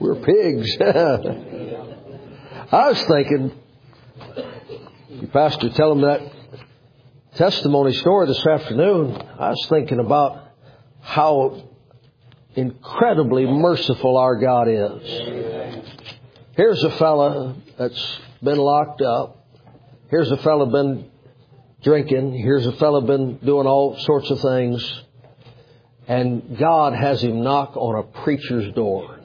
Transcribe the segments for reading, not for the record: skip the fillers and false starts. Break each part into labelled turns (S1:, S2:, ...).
S1: We're pigs. I was thinking, your pastor telling me that testimony story this afternoon, I was thinking about how incredibly merciful our God is. Here's a fella that's been locked up. Here's a fella been drinking. Here's a fella been doing all sorts of things. And God has him knock on a preacher's door.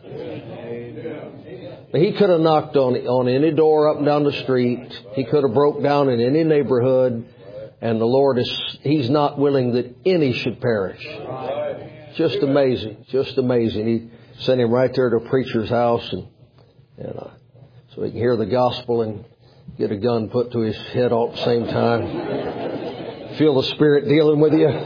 S1: He could have knocked on any door up and down the street. He could have broke down in any neighborhood. And the Lord He's not willing that any should perish. Just amazing. Just amazing. He sent him right there to a preacher's house and so he can hear the gospel and get a gun put to his head all at the same time. Feel the Spirit dealing with you.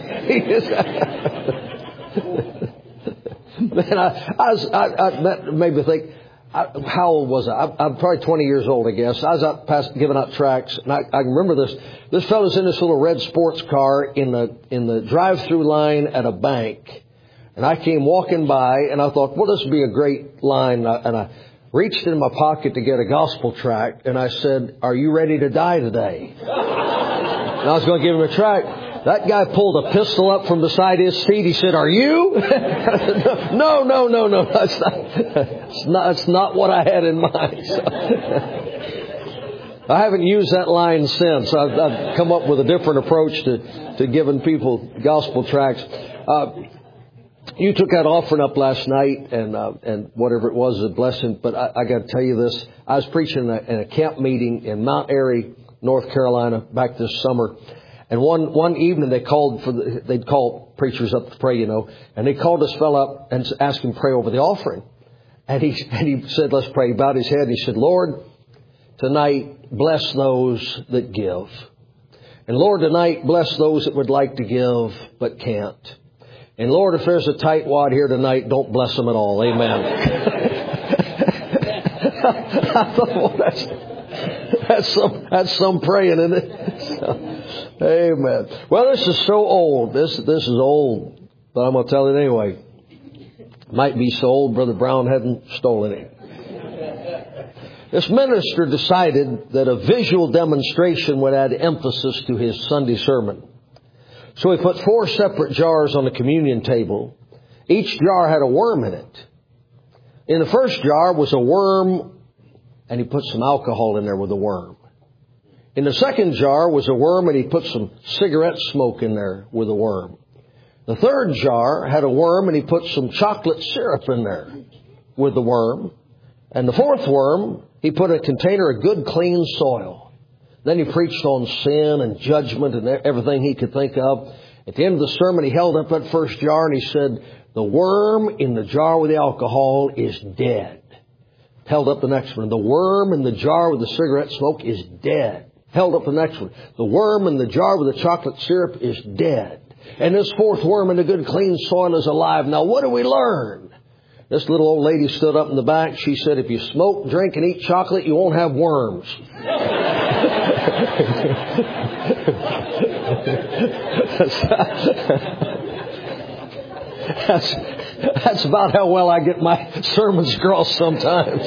S1: Man, that made me think, how old was I? I'm probably 20 years old, I guess. I was out giving out tracts, and I remember this. This fellow's in this little red sports car in the drive-through line at a bank. And I came walking by, and I thought, well, this would be a great line. And I reached in my pocket to get a gospel tract, and I said, "Are you ready to die today?" And I was going to give him a tract. That guy pulled a pistol up from beside his seat. He said, "Are you?" No. That's not what I had in mind. So, I haven't used that line since. I've come up with a different approach to giving people gospel tracts. You took that offering up last night, and whatever it was a blessing. But I got to tell you this: I was preaching in a camp meeting in Mount Airy, North Carolina, back this summer. And one evening they'd call preachers up to pray, and they called this fellow up and asked him to pray over the offering. And he said, "Let's pray." He bowed his head and he said, "Lord, tonight bless those that give. And Lord, tonight bless those that would like to give but can't. And Lord, if there's a tightwad here tonight, don't bless them at all." Amen. I thought, well, that's some praying, isn't it? Amen. Well, this is so old. This is old, but I'm going to tell it anyway. Might be so old, Brother Brown hadn't stolen it. This minister decided that a visual demonstration would add emphasis to his Sunday sermon. So he put 4 separate jars on the communion table. Each jar had a worm in it. In the first jar was a worm, and he put some alcohol in there with the worm. In the second jar was a worm, and he put some cigarette smoke in there with a worm. The third jar had a worm, and he put some chocolate syrup in there with the worm. And the fourth worm, he put a container of good, clean soil. Then he preached on sin and judgment and everything he could think of. At the end of the sermon, he held up that first jar and he said, "The worm in the jar with the alcohol is dead." Held up the next one. "The worm in the jar with the cigarette smoke is dead." Held up the next one. "The worm in the jar with the chocolate syrup is dead. And this fourth worm in the good, clean soil is alive. Now, what do we learn?" This little old lady stood up in the back. She said, "If you smoke, drink, and eat chocolate, you won't have worms." That's about how well I get my sermons across sometimes.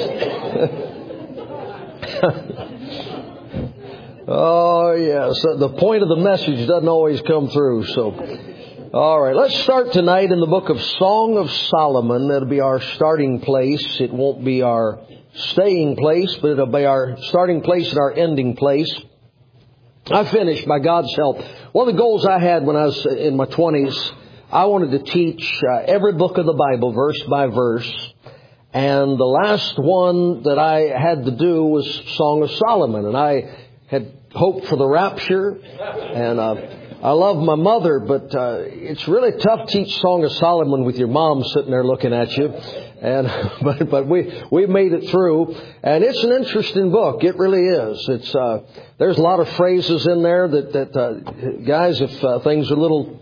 S1: Oh, yeah. So the point of the message doesn't always come through. So, all right. Let's start tonight in the book of Song of Solomon. That'll be our starting place. It won't be our staying place, but it'll be our starting place and our ending place. I finished, by God's help. One of the goals I had when I was in my 20s, I wanted to teach every book of the Bible, verse by verse. And the last one that I had to do was Song of Solomon. And I had hoped for the rapture. And I love my mother, but it's really tough to teach Song of Solomon with your mom sitting there looking at you. And but we made it through, and it's an interesting book. It really is. It's there's a lot of phrases in there that guys, if things are a little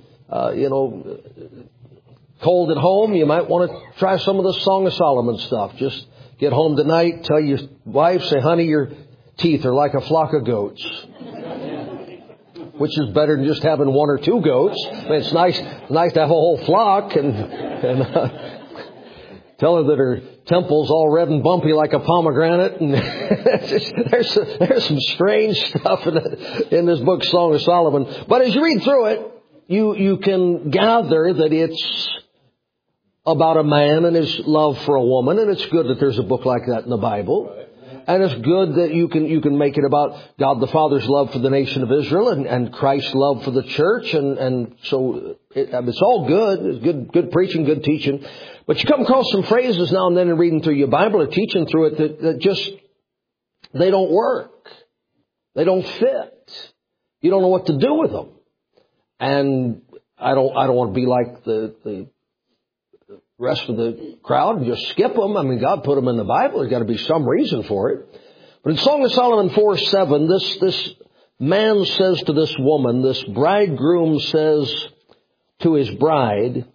S1: cold at home, you might want to try some of the Song of Solomon stuff. Just get home tonight, tell your wife, say, "Honey, your teeth are like a flock of goats." Which is better than just having one or two goats. I mean, it's nice to have a whole flock and Tell her that her temple's all red and bumpy like a pomegranate. And there's some strange stuff in this book, Song of Solomon. But as you read through it, you can gather that it's about a man and his love for a woman. And it's good that there's a book like that in the Bible. And it's good that you can make it about God the Father's love for the nation of Israel and Christ's love for the church. And so it's all good. It's good preaching, good teaching. But you come across some phrases now and then in reading through your Bible or teaching through it that just, they don't work. They don't fit. You don't know what to do with them. And I don't want to be like the rest of the crowd and just skip them. I mean, God put them in the Bible. There's got to be some reason for it. But in Song of Solomon 4:7, this man says to this woman, this bridegroom says to his bride,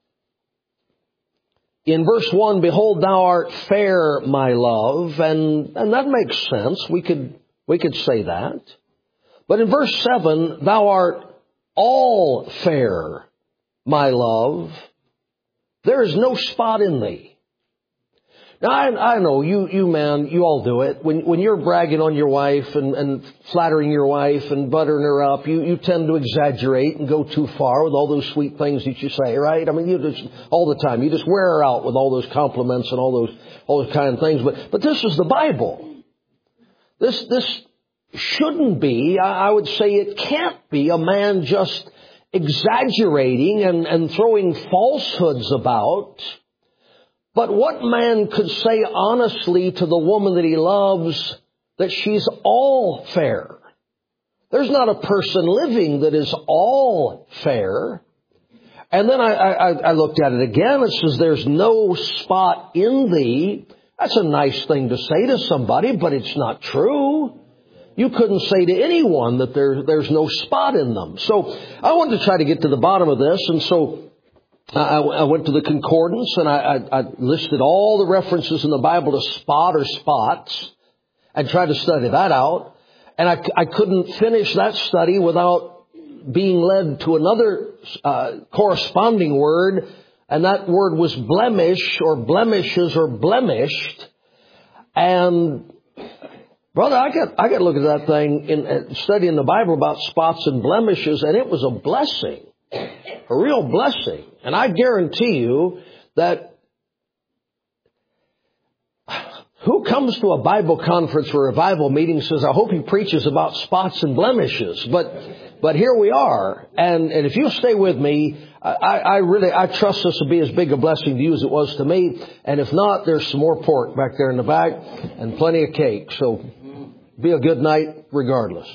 S1: in verse 1, behold, thou art fair, my love. And that makes sense. We could say that. But in verse 7, thou art all fair, my love. There is no spot in thee. Now, I know you man, you all do it. When you're bragging on your wife and flattering your wife and buttering her up, you tend to exaggerate and go too far with all those sweet things that you say, right? I mean, you just, all the time, you just wear her out with all those compliments and all those kind of things. But this is the Bible. This shouldn't be, I would say it can't be a man just exaggerating and throwing falsehoods about. But what man could say honestly to the woman that he loves that she's all fair? There's not a person living that is all fair. And then I looked at it again. It says there's no spot in thee. That's a nice thing to say to somebody, but it's not true. You couldn't say to anyone that there's no spot in them. So I wanted to try to get to the bottom of this. And so I went to the concordance and I listed all the references in the Bible to spot or spots and tried to study that out. And I couldn't finish that study without being led to another corresponding word. And that word was blemish or blemishes or blemished. And brother, I got to look at that thing in studying the Bible about spots and blemishes, and it was a blessing, a real blessing. And I guarantee you that who comes to a Bible conference or revival meeting says, I hope he preaches about spots and blemishes. But here we are. And if you stay with me, I trust this will be as big a blessing to you as it was to me. And if not, there's some more pork back there in the back and plenty of cake. So be a good night regardless.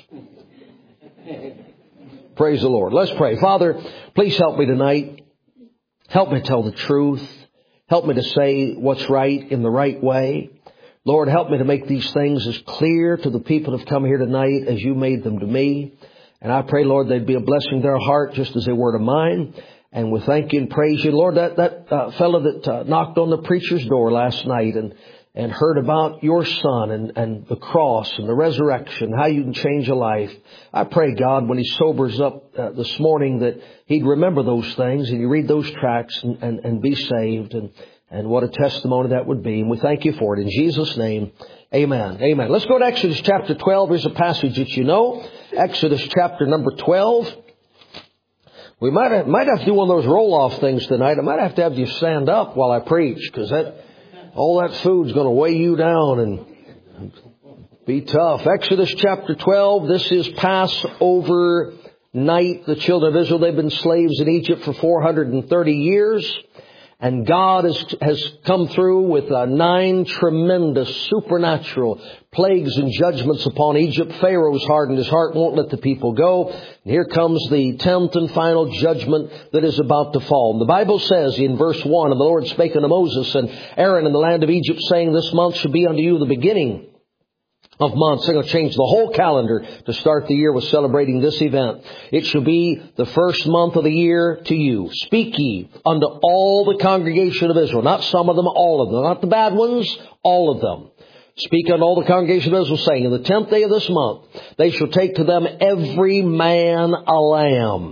S1: Praise the Lord. Let's pray. Father, please help me tonight. Help me tell the truth. Help me to say what's right in the right way. Lord, help me to make these things as clear to the people who have come here tonight as you made them to me. And I pray, Lord, they'd be a blessing to their heart just as they were to mine. And we thank you and praise you. Lord, that fellow that knocked on the preacher's door last night and heard about your Son and the cross and the resurrection, how you can change a life. I pray, God, when he sobers up this morning that he'd remember those things and you read those tracts and be saved. And what a testimony that would be. And we thank you for it. In Jesus' name, amen. Amen. Let's go to Exodus chapter 12. Here's a passage that you know. Exodus chapter number 12. We might have to do one of those roll-off things tonight. I might have to have you stand up while I preach, because all that food's going to weigh you down and be tough. Exodus chapter 12. This is Passover night. The children of Israel, they've been slaves in Egypt for 430 years. And God has come through with 9 tremendous supernatural plagues and judgments upon Egypt. Pharaoh's hardened his heart, won't let the people go. And here comes the 10th and final judgment that is about to fall. And the Bible says in verse 1, and the Lord spake unto Moses and Aaron in the land of Egypt, saying, this month shall be unto you the beginning of months. They're going to change the whole calendar to start the year with celebrating this event. It shall be the first month of the year to you. Speak ye unto all the congregation of Israel. Not some of them, all of them. Not the bad ones, all of them. Speak unto all the congregation of Israel, saying, in the 10th day of this month, they shall take to them every man a lamb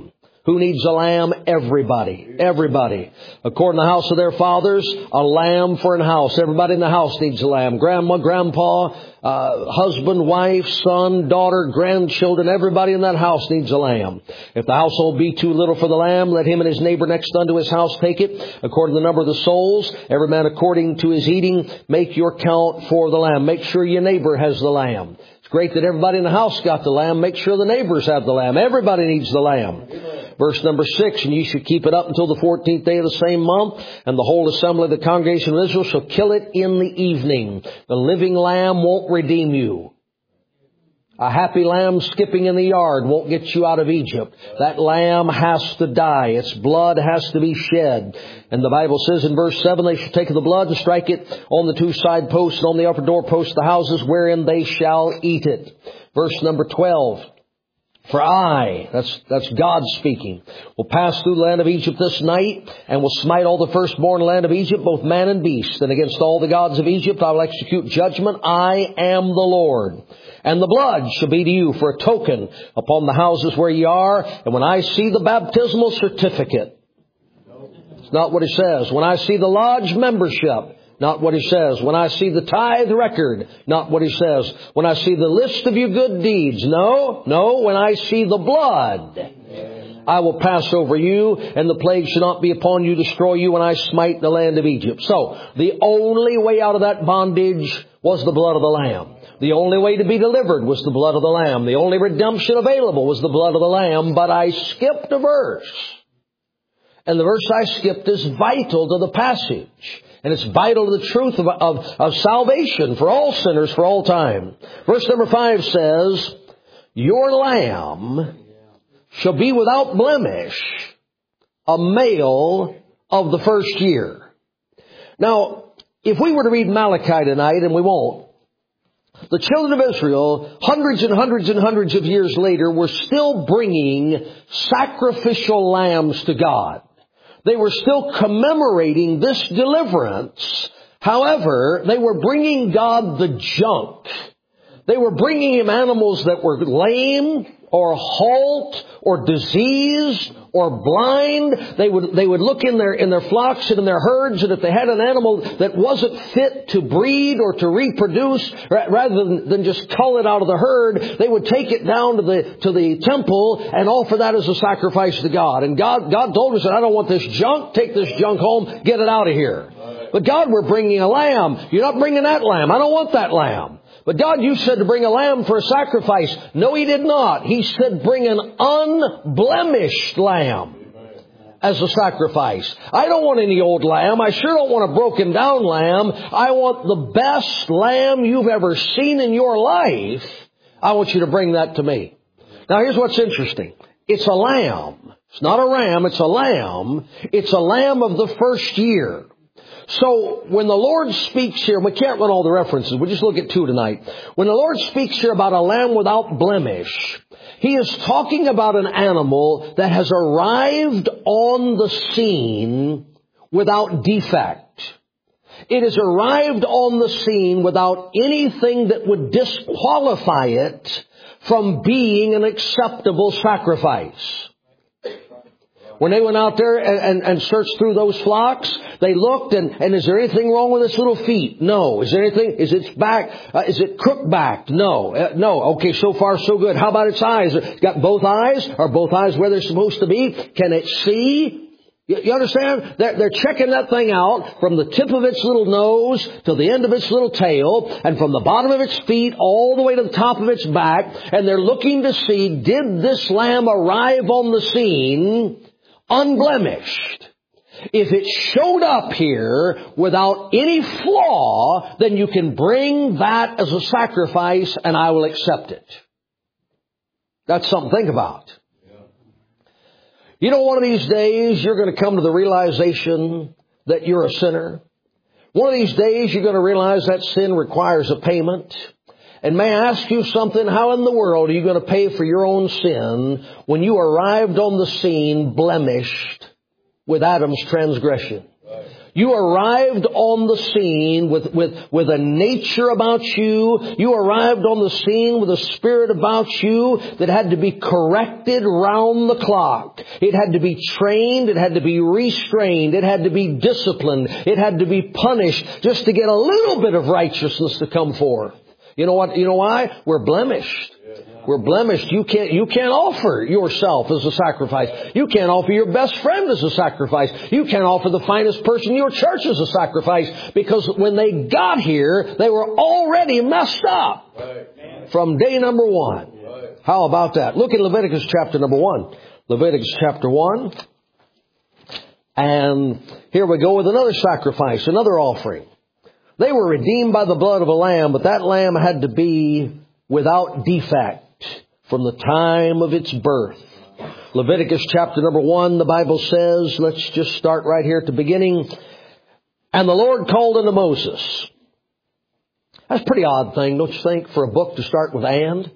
S1: Who needs a lamb? Everybody. Everybody. According to the house of their fathers, a lamb for an house. Everybody in the house needs a lamb. Grandma, grandpa, husband, wife, son, daughter, grandchildren. Everybody in that house needs a lamb. If the household be too little for the lamb, let him and his neighbor next unto his house take it. According to the number of the souls, every man according to his eating, make your count for the lamb. Make sure your neighbor has the lamb. It's great that everybody in the house got the lamb. Make sure the neighbors have the lamb. Everybody needs the lamb. Verse number 6, and ye shall keep it up until the 14th day of the same month, and the whole assembly of the congregation of Israel shall kill it in the evening. The living lamb won't redeem you. A happy lamb skipping in the yard won't get you out of Egypt. That lamb has to die. Its blood has to be shed. And the Bible says in verse 7, they shall take of the blood and strike it on the two side posts and on the upper door posts of the houses wherein they shall eat it. Verse number 12. For I, that's God speaking, will pass through the land of Egypt this night, and will smite all the firstborn land of Egypt, both man and beast. And against all the gods of Egypt I will execute judgment. I am the Lord. And the blood shall be to you for a token upon the houses where ye are. And when I see the baptismal certificate, it's not what it says. When I see the lodge membership, not what he says. When I see the tithe record, not what he says. When I see the list of your good deeds, no. When I see the blood, I will pass over you, and the plague shall not be upon you, destroy you, when I smite the land of Egypt. So, the only way out of that bondage was the blood of the Lamb. The only way to be delivered was the blood of the Lamb. The only redemption available was the blood of the Lamb. But I skipped a verse. And the verse I skipped is vital to the passage. And it's vital to the truth of salvation for all sinners for all time. Verse number 5 says, your lamb shall be without blemish, a male of the first year. Now, if we were to read Malachi tonight, and we won't, the children of Israel, hundreds and hundreds and hundreds of years later, were still bringing sacrificial lambs to God. They were still commemorating this deliverance. However, they were bringing God the junk. They were bringing Him animals that were lame or halt or diseased or blind. They would look in their flocks and in their herds, and if they had an animal that wasn't fit to breed or to reproduce, rather than just cull it out of the herd, they would take it down to the temple and offer that as a sacrifice to God. And God told us, I don't want this junk. Take this junk home. Get it out of here. But God, we're bringing a lamb. You're not bringing that lamb. I don't want that lamb. But God, you said to bring a lamb for a sacrifice. No, He did not. He said bring an unblemished lamb as a sacrifice. I don't want any old lamb. I sure don't want a broken down lamb. I want the best lamb you've ever seen in your life. I want you to bring that to me. Now here's what's interesting. It's a lamb. It's not a ram. It's a lamb. It's a lamb of the first year. So when the Lord speaks here, we can't run all the references. We'll just look at 2 tonight. When the Lord speaks here about a lamb without blemish, He is talking about an animal that has arrived on the scene without defect. It has arrived on the scene without anything that would disqualify it from being an acceptable sacrifice. When they went out there and searched through those flocks, they looked and is there anything wrong with its little feet? No. Is there anything? Is its back? Is it crook-backed? No. No. Okay, so far so good. How about its eyes? It's got both eyes? Are both eyes where they're supposed to be? Can it see? You understand? They're checking that thing out from the tip of its little nose to the end of its little tail, and from the bottom of its feet all the way to the top of its back, and they're looking to see, did this lamb arrive on the scene unblemished? If it showed up here without any flaw, then you can bring that as a sacrifice and I will accept it. That's something to think about. You know, one of these days you're going to come to the realization that you're a sinner. One of these days you're going to realize that sin requires a payment. And may I ask you something? How in the world are you going to pay for your own sin when you arrived on the scene blemished with Adam's transgression? You arrived on the scene with a nature about you. You arrived on the scene with a spirit about you that had to be corrected round the clock. It had to be trained. It had to be restrained. It had to be disciplined. It had to be punished just to get a little bit of righteousness to come forth. You know what? You know why? We're blemished. We're blemished. You can't offer yourself as a sacrifice. You can't offer your best friend as a sacrifice. You can't offer the finest person in your church as a sacrifice, because when they got here, they were already messed up from day number one. How about that? Look at Leviticus chapter number 1. Leviticus chapter 1. And here we go with another sacrifice, another offering. They were redeemed by the blood of a lamb, but that lamb had to be without defect from the time of its birth. Leviticus chapter number 1, the Bible says, let's just start right here at the beginning. And the Lord called unto Moses. That's a pretty odd thing, don't you think, for a book to start with and?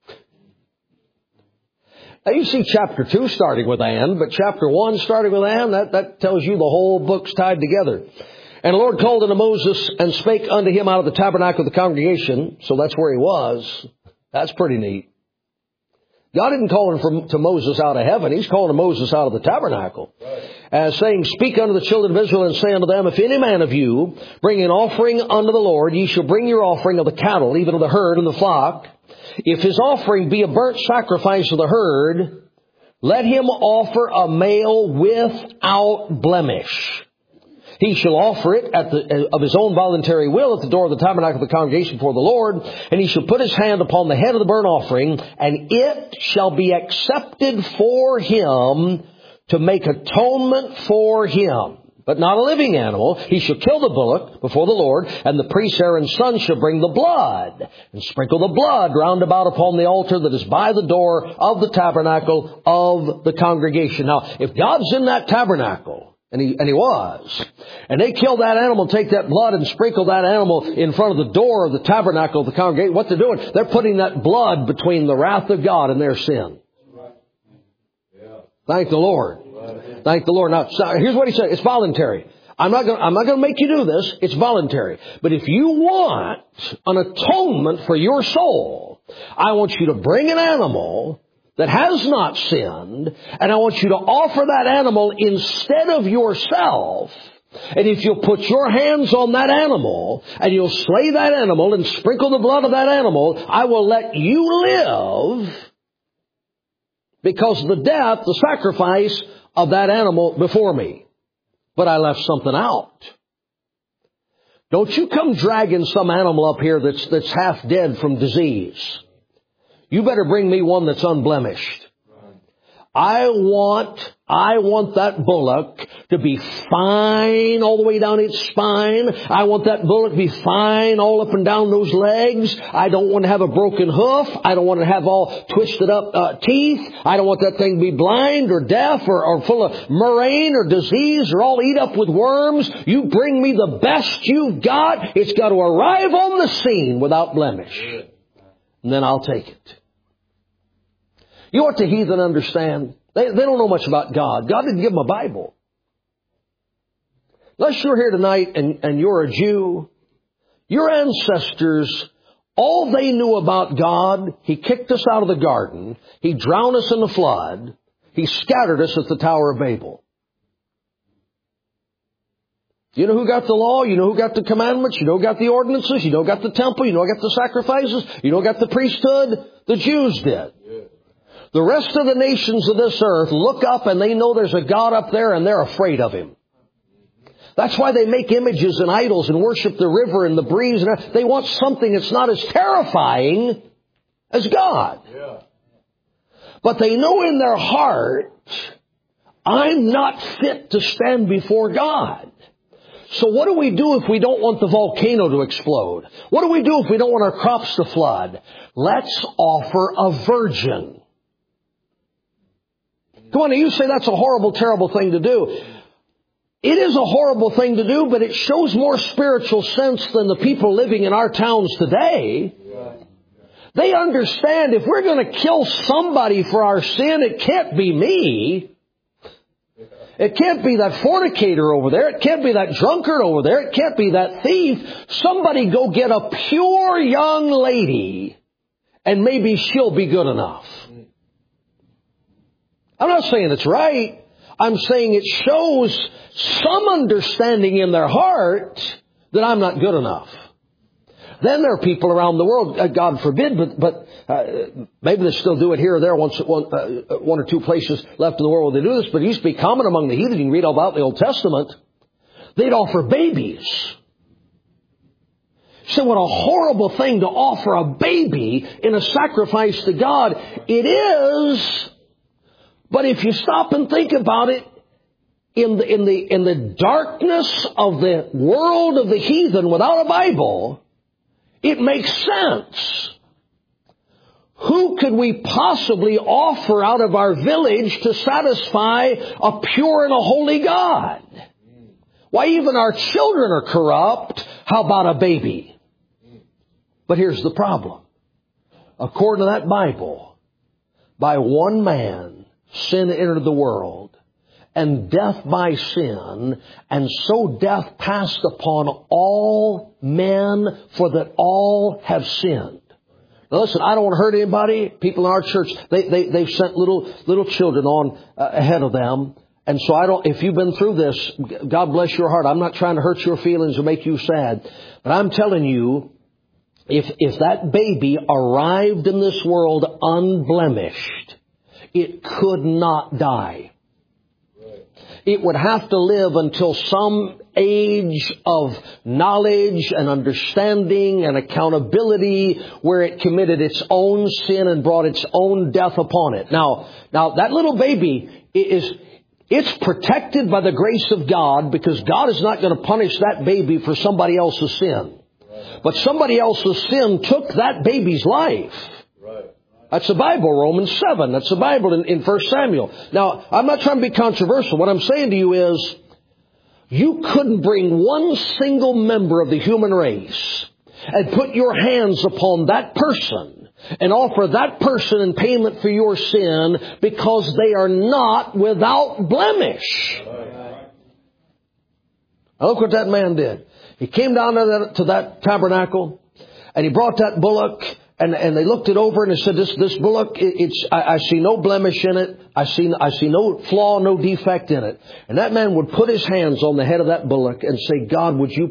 S1: Now you see chapter 2 starting with and, but chapter 1 starting with and, that tells you the whole book's tied together. And the Lord called unto Moses and spake unto him out of the tabernacle of the congregation. So that's where he was. That's pretty neat. God didn't call him to Moses out of heaven. He's calling to Moses out of the tabernacle. Saying, speak unto the children of Israel and say unto them, if any man of you bring an offering unto the Lord, ye shall bring your offering of the cattle, even of the herd and the flock. If his offering be a burnt sacrifice of the herd, let him offer a male without blemish. He shall offer it of his own voluntary will at the door of the tabernacle of the congregation before the Lord, and he shall put his hand upon the head of the burnt offering, and it shall be accepted for him to make atonement for him. But not a living animal. He shall kill the bullock before the Lord, and the priest Aaron's son shall bring the blood, and sprinkle the blood round about upon the altar that is by the door of the tabernacle of the congregation. Now, if God's in that tabernacle, and he was, and they kill that animal, take that blood and sprinkle that animal in front of the door of the tabernacle of the congregation, what they're doing, they're putting that blood between the wrath of God and their sin. Thank the Lord. Thank the Lord. Now, here's what he said. It's voluntary. I'm not going to make you do this. It's voluntary. But if you want an atonement for your soul, I want you to bring an animal that has not sinned, and I want you to offer that animal instead of yourself. And if you'll put your hands on that animal, and you'll slay that animal and sprinkle the blood of that animal, I will let you live because of the death, the sacrifice of that animal before me. But I left something out. Don't you come dragging some animal up here that's half dead from disease. You better bring me one that's unblemished. I want that bullock to be fine all the way down its spine. I want that bullock to be fine all up and down those legs. I don't want to have a broken hoof. I don't want to have all twisted up teeth. I don't want that thing to be blind or deaf or full of murrain or disease or all eat up with worms. You bring me the best you've got. It's got to arrive on the scene without blemish. And then I'll take it. You know what the heathen understand? They don't know much about God. God didn't give them a Bible. Unless you're here tonight and you're a Jew, your ancestors, all they knew about God, He kicked us out of the garden. He drowned us in the flood. He scattered us at the Tower of Babel. You know who got the law? You know who got the commandments? You know who got the ordinances? You know who got the temple? You know who got the sacrifices? You know who got the priesthood? The Jews did. The rest of the nations of this earth look up and they know there's a God up there and they're afraid of Him. That's why they make images and idols and worship the river and the breeze. And they want something that's not as terrifying as God. Yeah. But they know in their heart, I'm not fit to stand before God. So what do we do if we don't want the volcano to explode? What do we do if we don't want our crops to flood? Let's offer a virgin. Come on, you say that's a horrible, terrible thing to do. It is a horrible thing to do, but it shows more spiritual sense than the people living in our towns today. They understand if we're going to kill somebody for our sin, it can't be me. It can't be that fornicator over there. It can't be that drunkard over there. It can't be that thief. Somebody go get a pure young lady, and maybe she'll be good enough. I'm not saying it's right. I'm saying it shows some understanding in their heart that I'm not good enough. Then there are people around the world, God forbid, but maybe they still do it here or there, one or two places left in the world where they do this, but it used to be common among the heathen. You can read all about in the Old Testament. They'd offer babies. So what a horrible thing to offer a baby in a sacrifice to God. It is, but if you stop and think about it, in the darkness of the world of the heathen without a Bible, it makes sense. Who could we possibly offer out of our village to satisfy a pure and a holy God? Why, even our children are corrupt. How about a baby? But here's the problem. According to that Bible, by one man, sin entered the world, and death by sin, and so death passed upon all men, for that all have sinned. Now listen, I don't want to hurt anybody. People in our church, they've sent little children on ahead of them. And so if you've been through this, God bless your heart. I'm not trying to hurt your feelings or make you sad. But I'm telling you, if that baby arrived in this world unblemished, it could not die. It would have to live until some age of knowledge and understanding and accountability where it committed its own sin and brought its own death upon it. Now that little baby it's protected by the grace of God, because God is not going to punish that baby for somebody else's sin. But somebody else's sin took that baby's life. That's the Bible, Romans 7. That's the Bible in 1 Samuel. Now, I'm not trying to be controversial. What I'm saying to you is, you couldn't bring one single member of the human race and put your hands upon that person and offer that person in payment for your sin, because they are not without blemish. Now look what that man did. He came down to that tabernacle, and he brought that bullock. And they looked it over and they said, this bullock, I see no blemish in it. I see no flaw, no defect in it. And that man would put his hands on the head of that bullock and say, God, would you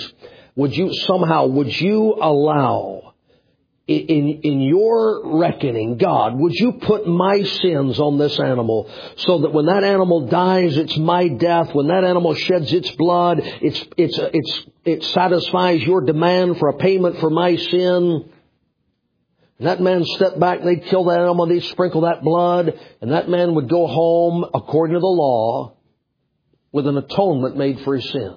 S1: allow, in your reckoning, God, would you put my sins on this animal, so that when that animal dies, it's my death. When that animal sheds its blood, it satisfies your demand for a payment for my sin. And that man stepped back, and they'd kill that animal, they'd sprinkle that blood, and that man would go home, according to the law, with an atonement made for his sins.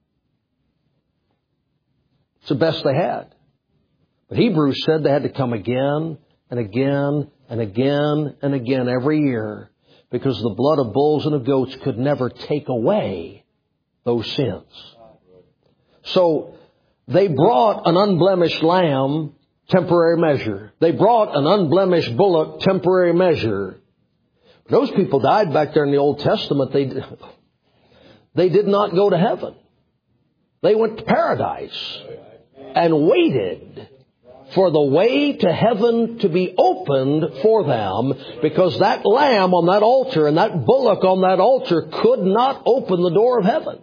S1: It's the best they had. But Hebrews said they had to come again and again and again and again every year, because the blood of bulls and of goats could never take away those sins. So they brought an unblemished lamb, temporary measure. They brought an unblemished bullock, temporary measure. Those people died back there in the Old Testament. They did not go to heaven. They went to paradise and waited for the way to heaven to be opened for them, because that lamb on that altar and that bullock on that altar could not open the door of heaven.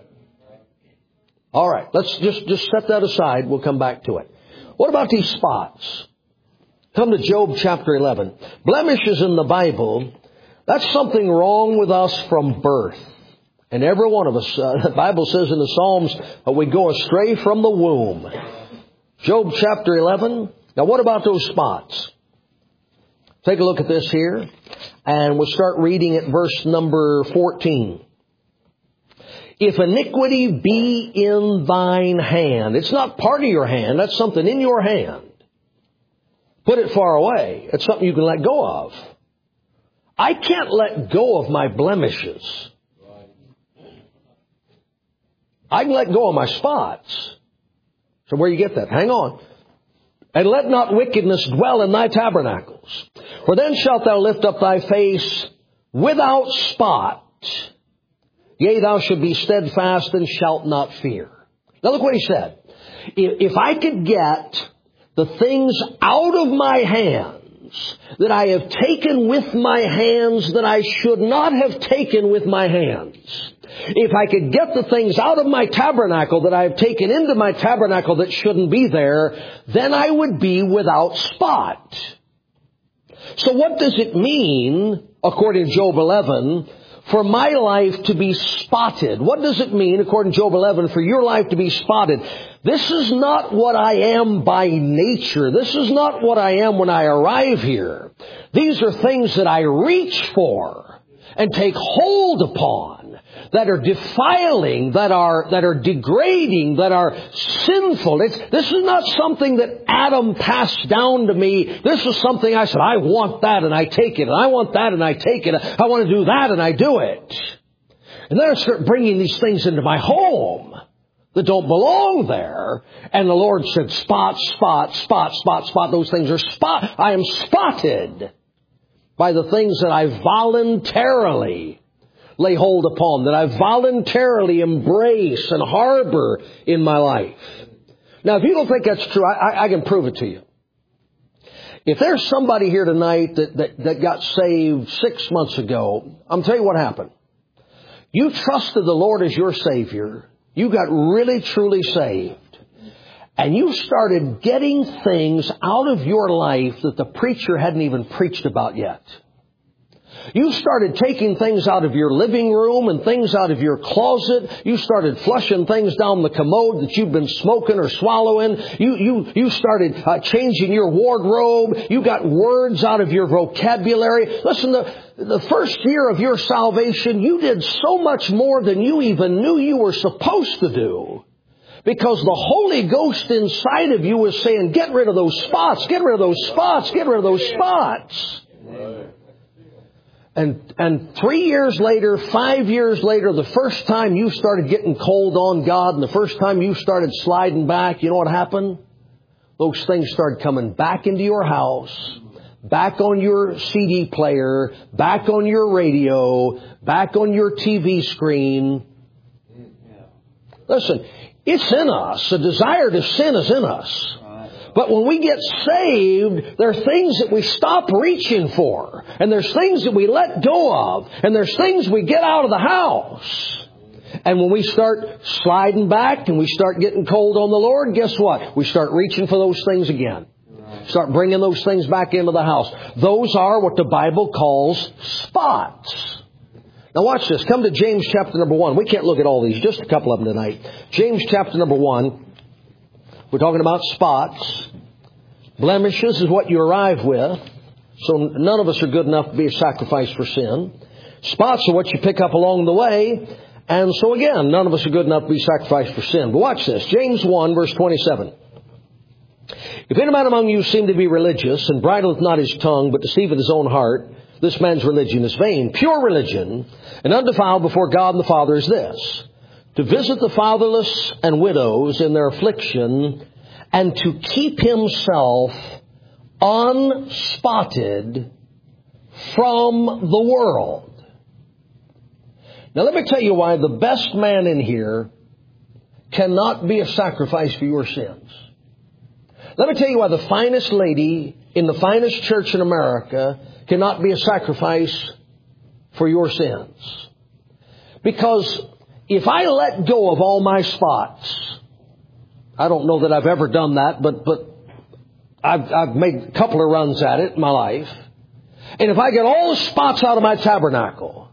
S1: All right, let's just set that aside. We'll come back to it. What about these spots? Come to Job chapter 11. Blemishes in the Bible, that's something wrong with us from birth. And every one of us, the Bible says in the Psalms, we go astray from the womb. Job chapter 11. Now what about those spots? Take a look at this here. And we'll start reading at verse number 14. If iniquity be in thine hand, it's not part of your hand, that's something in your hand. Put it far away. It's something you can let go of. I can't let go of my blemishes. I can let go of my spots. So where you get that? Hang on. And let not wickedness dwell in thy tabernacles. For then shalt thou lift up thy face without spot Yea, thou shalt be steadfast and shalt not fear. Now look what he said. If I could get the things out of my hands that I have taken with my hands that I should not have taken with my hands, if I could get the things out of my tabernacle that I have taken into my tabernacle that shouldn't be there, then I would be without spot. So what does it mean, according to Job 11, for my life to be spotted? What does it mean, according to Job 11, for your life to be spotted? This is not what I am by nature. This is not what I am when I arrive here. These are things that I reach for and take hold upon, that are defiling, that are degrading, that are sinful. This is not something that Adam passed down to me. This is something I said, I want that and I take it, and I want that and I take it. I want to do that and I do it. And then I start bringing these things into my home that don't belong there. And the Lord said, spot, spot, spot, spot, spot. Those things are spot. I am spotted by the things that I voluntarily lay hold upon, that I voluntarily embrace and harbor in my life. Now, if you don't think that's true, I can prove it to you. If there's somebody here tonight that got saved 6 months ago, I'm telling you what happened. You trusted the Lord as your Savior. You got really, truly saved. And you started getting things out of your life that the preacher hadn't even preached about yet. You started taking things out of your living room and things out of your closet. You started flushing things down the commode that you've been smoking or swallowing. You started changing your wardrobe. You got words out of your vocabulary. Listen, the first year of your salvation, you did so much more than you even knew you were supposed to do. Because the Holy Ghost inside of you was saying, get rid of those spots, get rid of those spots, get rid of those spots. And 3 years later, 5 years later, the first time you started getting cold on God and the first time you started sliding back, you know what happened? Those things started coming back into your house, back on your CD player, back on your radio, back on your TV screen. Listen, it's in us. The desire to sin is in us. But when we get saved, there are things that we stop reaching for. And there's things that we let go of. And there's things we get out of the house. And when we start sliding back and we start getting cold on the Lord, guess what? We start reaching for those things again. Start bringing those things back into the house. Those are what the Bible calls spots. Now watch this. Come to James chapter number 1. We can't look at all these. Just a couple of them tonight. James chapter number 1. We're talking about spots. Blemishes is what you arrive with. So none of us are good enough to be a sacrifice for sin. Spots are what you pick up along the way. And so again, none of us are good enough to be sacrificed for sin. But watch this. James 1 verse 27. If any man among you seem to be religious and bridleth not his tongue but deceiveth his own heart, this man's religion is vain. Pure religion and undefiled before God and the Father is this: to visit the fatherless and widows in their affliction, and to keep himself unspotted from the world. Now let me tell you why the best man in here cannot be a sacrifice for your sins. Let me tell you why the finest lady in the finest church in America cannot be a sacrifice for your sins. Because if I let go of all my spots, I don't know that I've ever done that, but I've made a couple of runs at it in my life. And if I get all the spots out of my tabernacle,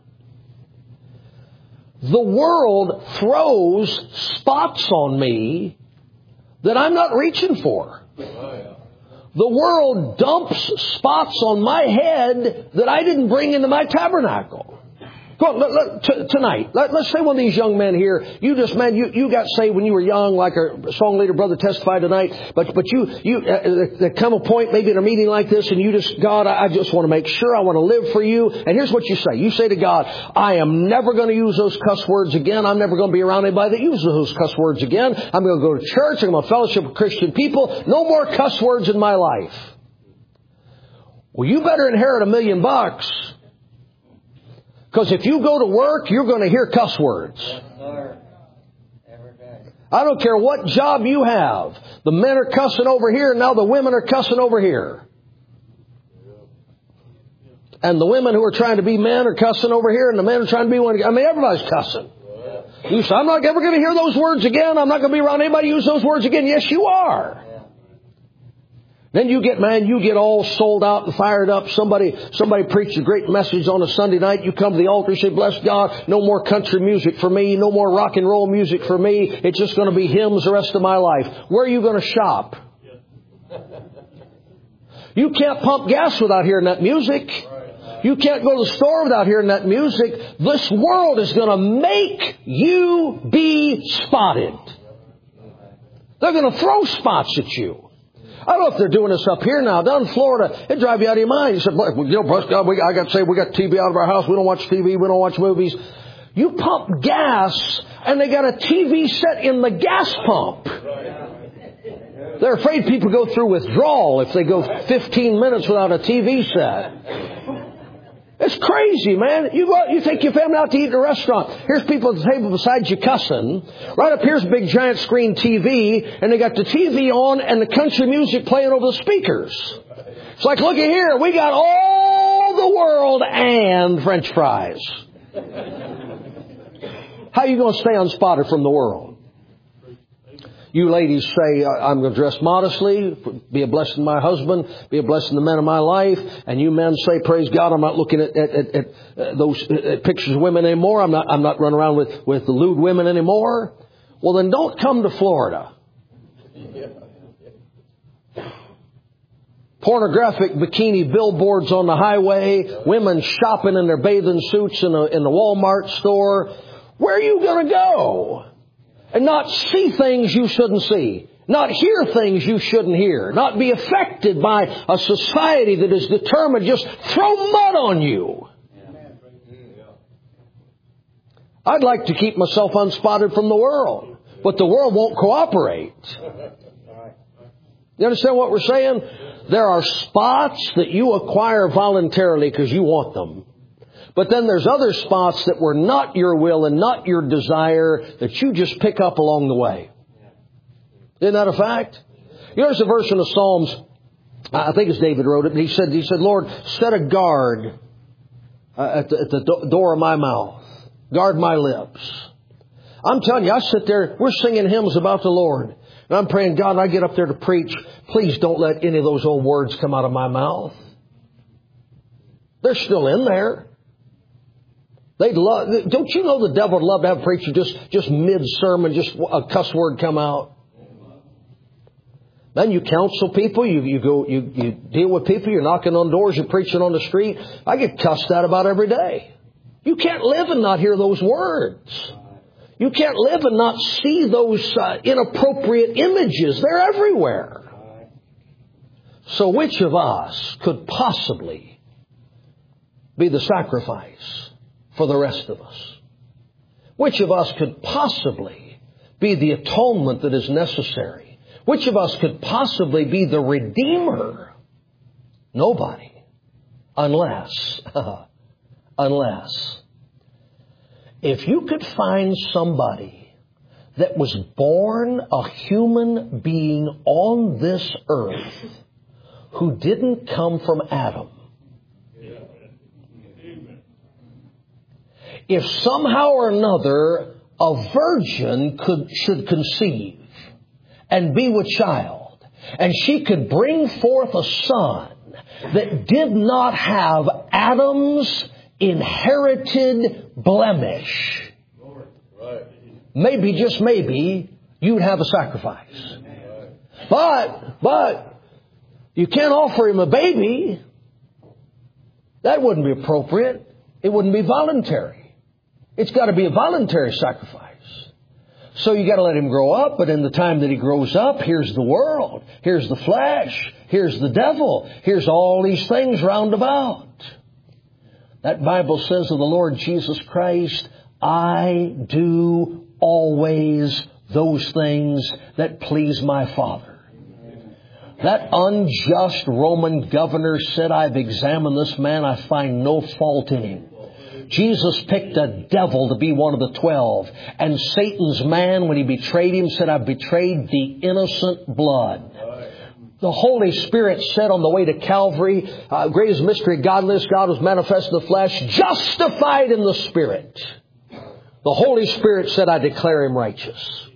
S1: the world throws spots on me that I'm not reaching for. The world dumps spots on my head that I didn't bring into my tabernacle. Go on, tonight, let's say one of these young men here, you got saved when you were young, like our song leader brother testified tonight, but there come a point maybe in a meeting like this and you just, God, I just want to make sure, I want to live for you. And here's what you say. You say to God, I am never going to use those cuss words again. I'm never going to be around anybody that uses those cuss words again. I'm going to go to church. I'm going to fellowship with Christian people. No more cuss words in my life. Well, you better inherit $1 million. Because if you go to work, you're going to hear cuss words. I don't care what job you have. The men are cussing over here, and now the women are cussing over here. And the women who are trying to be men are cussing over here, and the men are trying to be one. I mean, everybody's cussing. You say, I'm not ever going to hear those words again. I'm not going to be around anybody who uses those words again. Yes, you are. Then you get all sold out and fired up. Somebody preached a great message on a Sunday night. You come to the altar and say, bless God, no more country music for me, no more rock and roll music for me. It's just going to be hymns the rest of my life. Where are you going to shop? You can't pump gas without hearing that music. You can't go to the store without hearing that music. This world is going to make you be spotted. They're going to throw spots at you. I don't know if they're doing this up here now. Down in Florida, it drives you out of your mind. You said, bless God, I got to say, we got TV out of our house. We don't watch TV. We don't watch movies. You pump gas, and they got a TV set in the gas pump. They're afraid people go through withdrawal if they go 15 minutes without a TV set. It's crazy, man. You go out, you take your family out to eat in a restaurant. Here's people at the table beside you cussing. Right up here's a big giant screen TV, and they got the TV on and the country music playing over the speakers. It's like, look at here, we got all the world and French fries. How are you going to stay unspotted from the world? You ladies say, I'm going to dress modestly, be a blessing to my husband, be a blessing to the men of my life. And you men say, praise God, I'm not looking at those pictures of women anymore. I'm not running around with the lewd women anymore. Well, then don't come to Florida. Pornographic bikini billboards on the highway, women shopping in their bathing suits in the Walmart store. Where are you going to go? And not see things you shouldn't see. Not hear things you shouldn't hear. Not be affected by a society that is determined to just throw mud on you. I'd like to keep myself unspotted from the world. But the world won't cooperate. You understand what we're saying? There are spots that you acquire voluntarily because you want them. But then there's other spots that were not your will and not your desire that you just pick up along the way. Isn't that a fact? You know, there's a verse in the Psalms, I think it's David wrote it, and he said, Lord, set a guard at the door of my mouth. Guard my lips. I'm telling you, I sit there, we're singing hymns about the Lord. And I'm praying, God, I get up there to preach. Please don't let any of those old words come out of my mouth. They're still in there. Don't you know the devil would love to have a preacher just mid-sermon, just a cuss word come out? Then you counsel people, you deal with people, you're knocking on doors, you're preaching on the street. I get cussed at about every day. You can't live and not hear those words. You can't live and not see those inappropriate images. They're everywhere. So which of us could possibly be the sacrifice for the rest of us? Which of us could possibly be the atonement that is necessary? Which of us could possibly be the Redeemer? Nobody. Unless if you could find somebody that was born a human being on this earth who didn't come from Adam, if somehow or another a virgin should conceive and be with child, and she could bring forth a son that did not have Adam's inherited blemish, maybe, just maybe, you'd have a sacrifice. But you can't offer him a baby. That wouldn't be appropriate. It wouldn't be voluntary. It's got to be a voluntary sacrifice. So you got to let him grow up, but in the time that he grows up, here's the world, here's the flesh, here's the devil, here's all these things round about. That Bible says of the Lord Jesus Christ, I do always those things that please my Father. That unjust Roman governor said, I've examined this man, I find no fault in him. Jesus picked a devil to be one of the 12. And Satan's man, when he betrayed him, said, I've betrayed the innocent blood. The Holy Spirit said on the way to Calvary, greatest mystery of godliness, God was manifest in the flesh, justified in the Spirit. The Holy Spirit said, I declare him righteous.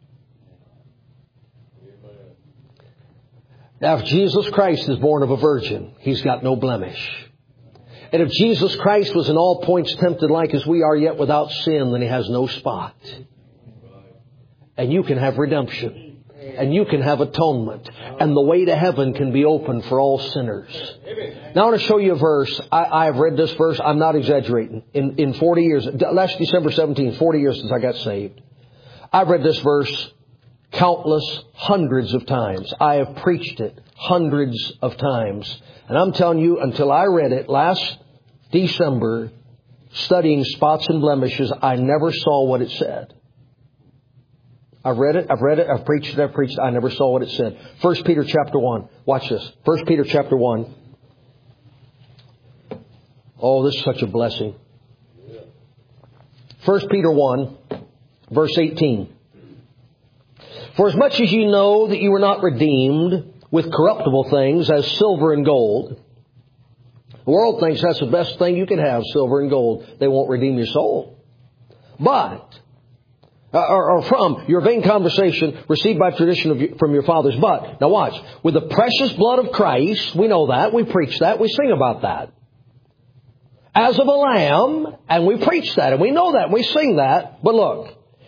S1: Now, if Jesus Christ is born of a virgin, He's got no blemish. And if Jesus Christ was in all points tempted like as we are, yet without sin, then He has no spot. And you can have redemption. And you can have atonement. And the way to heaven can be open for all sinners. Now I want to show you a verse. I have read this verse. I'm not exaggerating. In 40 years, last December 17, 40 years since I got saved. I've read this verse countless hundreds of times. I have preached it hundreds of times. And I'm telling you, until I read it last December, studying spots and blemishes, I never saw what it said. I've read it, I've preached it, I never saw what it said. 1 Peter chapter 1. Watch this. 1 Peter chapter 1. Oh, this is such a blessing. 1 Peter 1, verse 18. For as much as you know that you were not redeemed with corruptible things as silver and gold. The world thinks that's the best thing you can have, silver and gold. They won't redeem your soul. But or from your vain conversation received by tradition from your fathers. But, now watch, with the precious blood of Christ, we know that, we preach that, we sing about that. As of a lamb, and we preach that, and we know that, and we sing that. But look,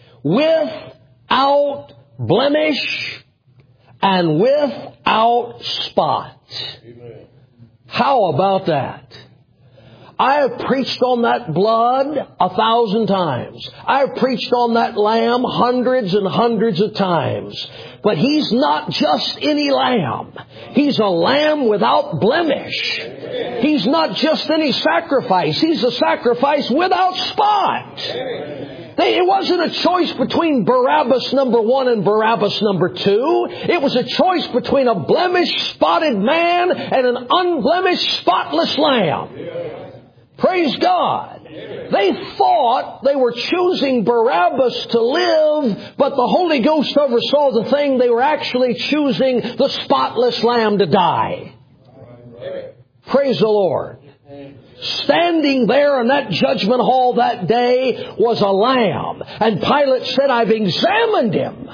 S1: without blemish and without spot. Amen. How about that? I have preached on that blood 1,000 times. I have preached on that lamb hundreds and hundreds of times. But He's not just any lamb. He's a lamb without blemish. He's not just any sacrifice. He's a sacrifice without spot. It wasn't a choice between Barabbas number 1 and Barabbas number 2. It was a choice between a blemished, spotted man and an unblemished, spotless lamb. Praise God. They thought they were choosing Barabbas to live, but the Holy Ghost oversaw the thing. They were actually choosing the spotless lamb to die. Praise the Lord. Standing there in that judgment hall that day was a lamb. And Pilate said, I've examined Him,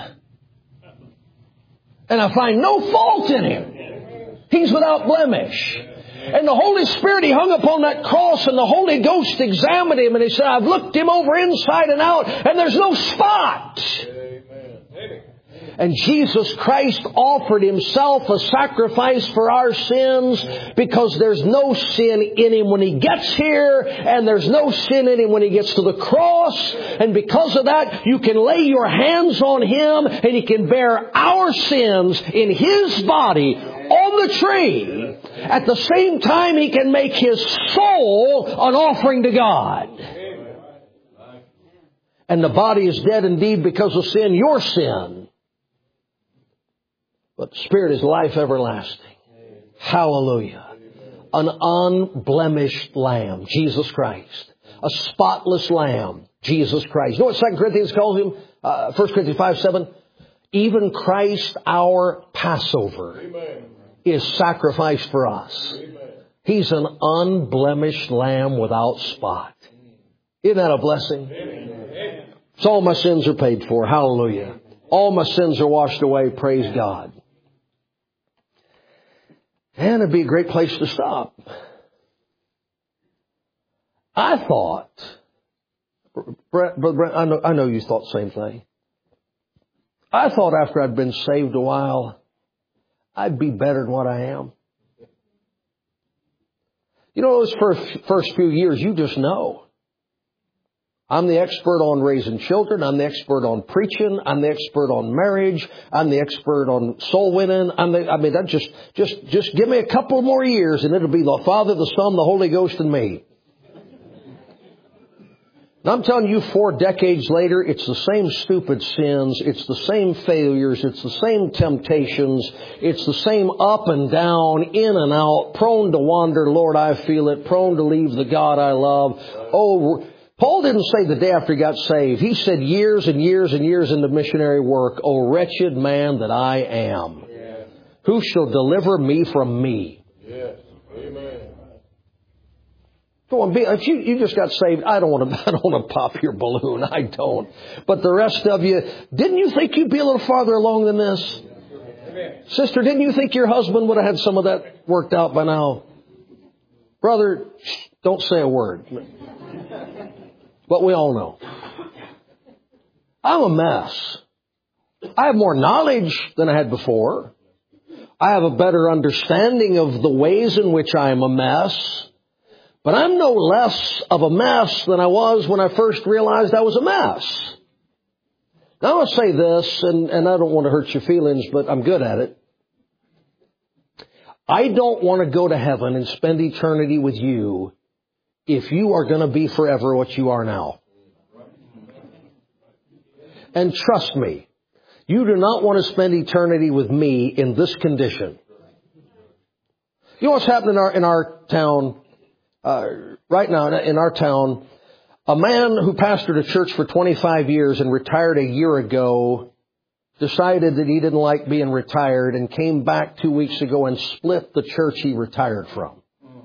S1: and I find no fault in Him. He's without blemish. And the Holy Spirit, He hung upon that cross, and the Holy Ghost examined Him, and He said, I've looked Him over inside and out, and there's no spot. Amen. And Jesus Christ offered Himself a sacrifice for our sins, because there's no sin in Him when He gets here, and there's no sin in Him when He gets to the cross. And because of that, you can lay your hands on Him, and He can bear our sins in His body on the tree. At the same time, He can make His soul an offering to God. And the body is dead indeed because of sin, your sin. But the Spirit is life everlasting. Hallelujah. An unblemished Lamb, Jesus Christ. A spotless Lamb, Jesus Christ. You know what 2 Corinthians calls Him? 1 Corinthians 5:7. Even Christ our Passover is sacrificed for us. He's an unblemished Lamb without spot. Isn't that a blessing? So all my sins are paid for. Hallelujah. All my sins are washed away. Praise God. And it'd be a great place to stop. I thought, Brett, I know you thought the same thing. I thought after I'd been saved a while, I'd be better than what I am. You know, those first few years, you just know. I'm the expert on raising children. I'm the expert on preaching. I'm the expert on marriage. I'm the expert on soul winning. Just give me a couple more years and it'll be the Father, the Son, the Holy Ghost, and me. And I'm telling you, 4 decades later, it's the same stupid sins, it's the same failures, it's the same temptations, it's the same up and down, in and out, prone to wander, Lord, I feel it, prone to leave the God I love. Oh, Paul didn't say the day after he got saved. He said years and years and years into missionary work, oh, wretched man that I am. Yes. Who shall deliver me from me? Yes. Amen. Go on, you just got saved. I don't want to pop your balloon. I don't. But the rest of you, didn't you think you'd be a little farther along than this? Amen. Sister, didn't you think your husband would have had some of that worked out by now? Brother, don't say a word. But we all know. I'm a mess. I have more knowledge than I had before. I have a better understanding of the ways in which I am a mess. But I'm no less of a mess than I was when I first realized I was a mess. Now I'll say this, and I don't want to hurt your feelings, but I'm good at it. I don't want to go to heaven and spend eternity with you if you are going to be forever what you are now. And trust me, you do not want to spend eternity with me in this condition. You know what's happening in our town? Right now, in our town, a man who pastored a church for 25 years and retired a year ago decided that he didn't like being retired and came back 2 weeks ago and split the church he retired from.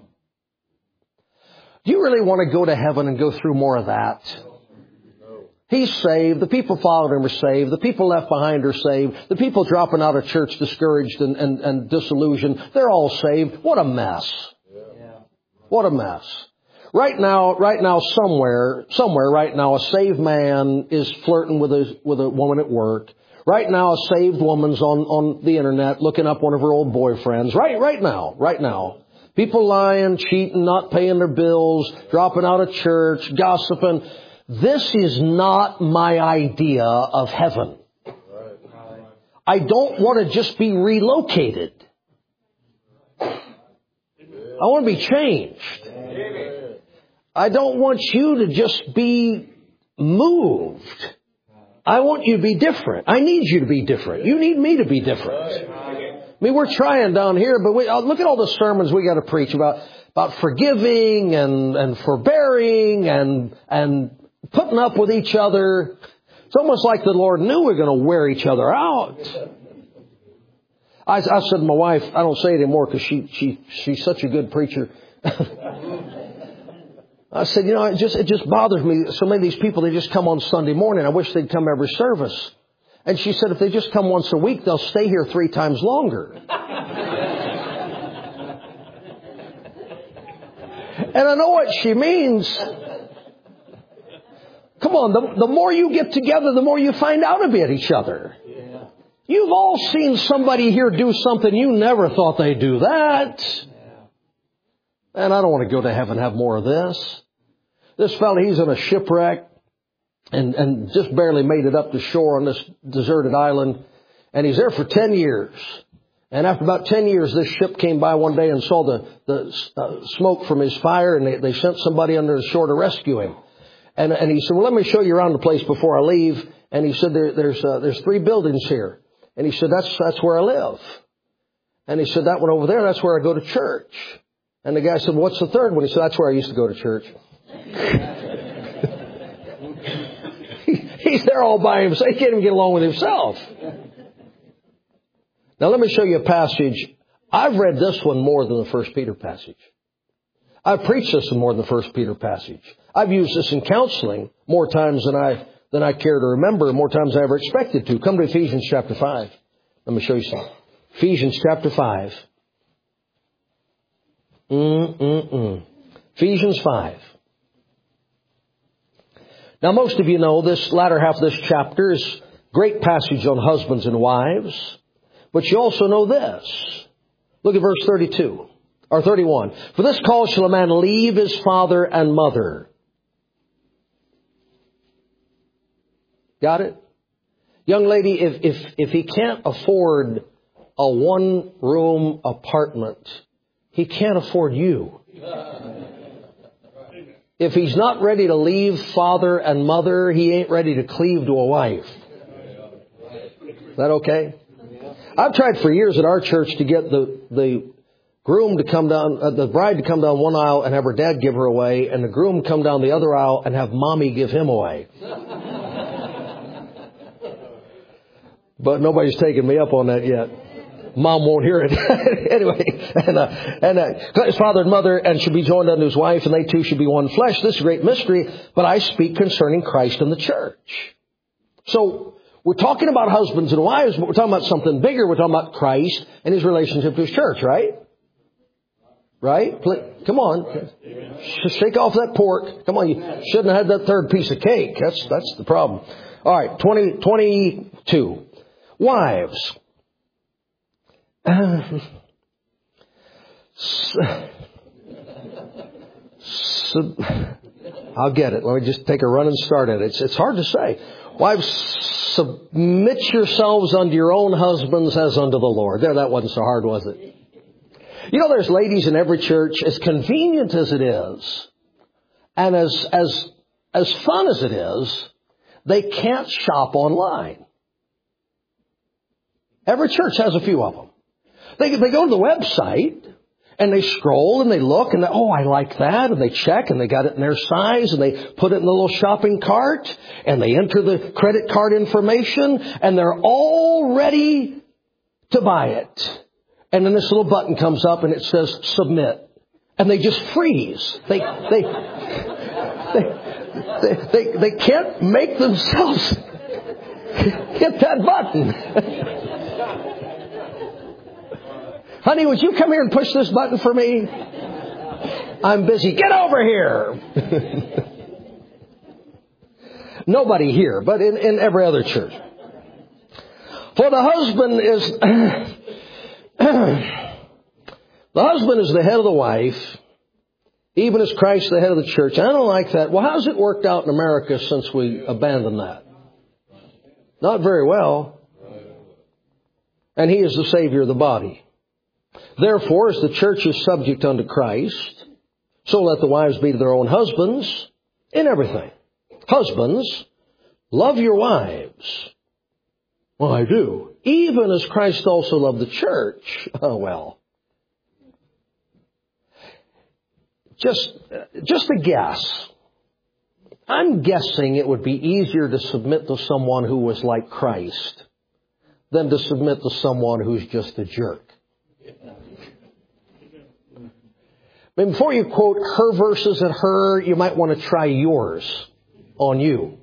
S1: Do you really want to go to heaven and go through more of that? He's saved. The people followed him are saved. The people left behind are saved. The people dropping out of church discouraged and disillusioned, they're all saved. What a mess. What a mess. Right now, somewhere right now, a saved man is flirting with a woman at work. Right now, a saved woman's on the internet looking up one of her old boyfriends. Right now. People lying, cheating, not paying their bills, dropping out of church, gossiping. This is not my idea of heaven. I don't want to just be relocated. I want to be changed. I don't want you to just be moved. I want you to be different. I need you to be different. You need me to be different. I mean, we're trying down here, but look at all the sermons we got to preach about forgiving and forbearing and putting up with each other. It's almost like the Lord knew we were going to wear each other out. I said to my wife, I don't say it anymore because she's such a good preacher. I said, it just bothers me. So many of these people, they just come on Sunday morning. I wish they'd come every service. And she said, if they just come once a week, they'll stay here 3 times longer. And I know what she means. Come on, the more you get together, the more you find out about each other. You've all seen somebody here do something you never thought they'd do that. And I don't want to go to heaven and have more of this. This fella, he's in a shipwreck and just barely made it up to shore on this deserted island. And he's there for 10 years. And after about 10 years, this ship came by one day and saw the smoke from his fire, and they sent somebody under the shore to rescue him. And he said, well, let me show you around the place before I leave. And he said, there's 3 buildings here. And he said, that's where I live. And he said, that one over there, that's where I go to church. And the guy said, well, what's the third one? He said, that's where I used to go to church. He's there all by himself. He can't even get along with himself. Now let me show you a passage. I've read this one more than the 1 Peter passage. I've preached this one more than the 1 Peter passage. I've used this in counseling more times than I care to remember, more times than I ever expected to. Come to Ephesians chapter 5. Let me show you something. Ephesians chapter 5. Ephesians 5. Now most of you know this latter half of this chapter is a great passage on husbands and wives. But you also know this. Look at verse 32 or 31. For this cause shall a man leave his father and mother. Got it? Young lady, if he can't afford a 1-room apartment, he can't afford you. if he's not ready to leave father and mother, he ain't ready to cleave to a wife. Is that okay? I've tried for years at our church to get the groom to come down, the bride to come down one aisle and have her dad give her away, and the groom come down the other aisle and have mommy give him away. But nobody's taken me up on that yet. Mom won't hear it. Anyway, his father and mother and should be joined unto his wife, and they two should be one flesh. This is a great mystery, but I speak concerning Christ and the church. So, we're talking about husbands and wives, but we're talking about something bigger. We're talking about Christ and his relationship to his church, right? Right? Come on. Shake off that pork. Come on, you shouldn't have had that third piece of cake. That's the problem. All right, 22. Wives. I'll get it. Let me just take a running start at it. It's hard to say. Wives, submit yourselves unto your own husbands as unto the Lord. There, that wasn't so hard, was it? You know, there's ladies in every church, as convenient as it is, and as fun as it is, they can't shop online. Every church has a few of them. They go to the website, and they scroll, and they look, and I like that, and they check, and they got it in their size, and they put it in the little shopping cart, and they enter the credit card information, and they're all ready to buy it. And then this little button comes up, and it says, submit. And they just freeze. They can't make themselves hit that button. Honey, would you come here and push this button for me? I'm busy. Get over here. Nobody here, but in every other church. For the husband is the head of the wife, even as Christ the head of the church. I don't like that. Well, how's it worked out in America since we abandoned that? Not very well. And he is the Savior of the body. Therefore, as the church is subject unto Christ, so let the wives be to their own husbands in everything. Husbands, love your wives. Well, I do. Even as Christ also loved the church. Oh, well. Just a guess. I'm guessing it would be easier to submit to someone who was like Christ than to submit to someone who's just a jerk. I mean, before you quote her verses at her, you might want to try yours on you.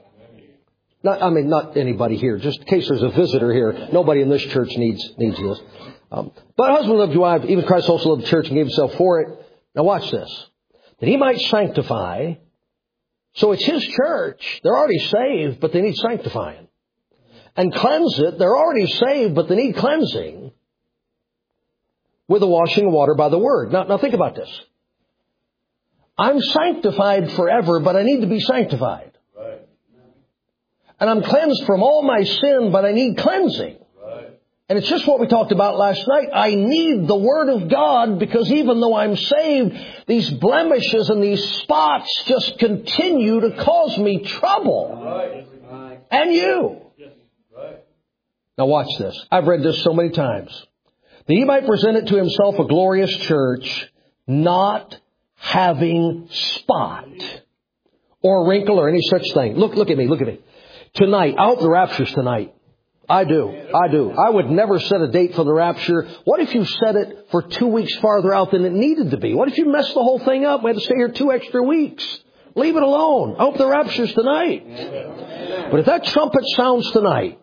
S1: Not anybody here. Just in case there's a visitor here, nobody in this church needs this. But husband loved your wife, even Christ also loved the church and gave himself for it. Now watch this. That he might sanctify. So it's his church. They're already saved, but they need sanctifying. And cleanse it. They're already saved, but they need cleansing. With the washing of water by the word. Now think about this. I'm sanctified forever, but I need to be sanctified. Right. And I'm cleansed from all my sin, but I need cleansing. Right. And it's just what we talked about last night. I need the Word of God because even though I'm saved, these blemishes and these spots just continue to cause me trouble. Right. And you. Right. Now watch this. I've read this so many times. That he might present it to himself a glorious church, not having spot or wrinkle or any such thing. Look at me. Tonight, I hope the rapture's tonight. I do. I would never set a date for the rapture. What if you set it for 2 weeks farther out than it needed to be? What if you messed the whole thing up? We had to stay here 2 extra weeks. Leave it alone. I hope the rapture's tonight. But if that trumpet sounds tonight,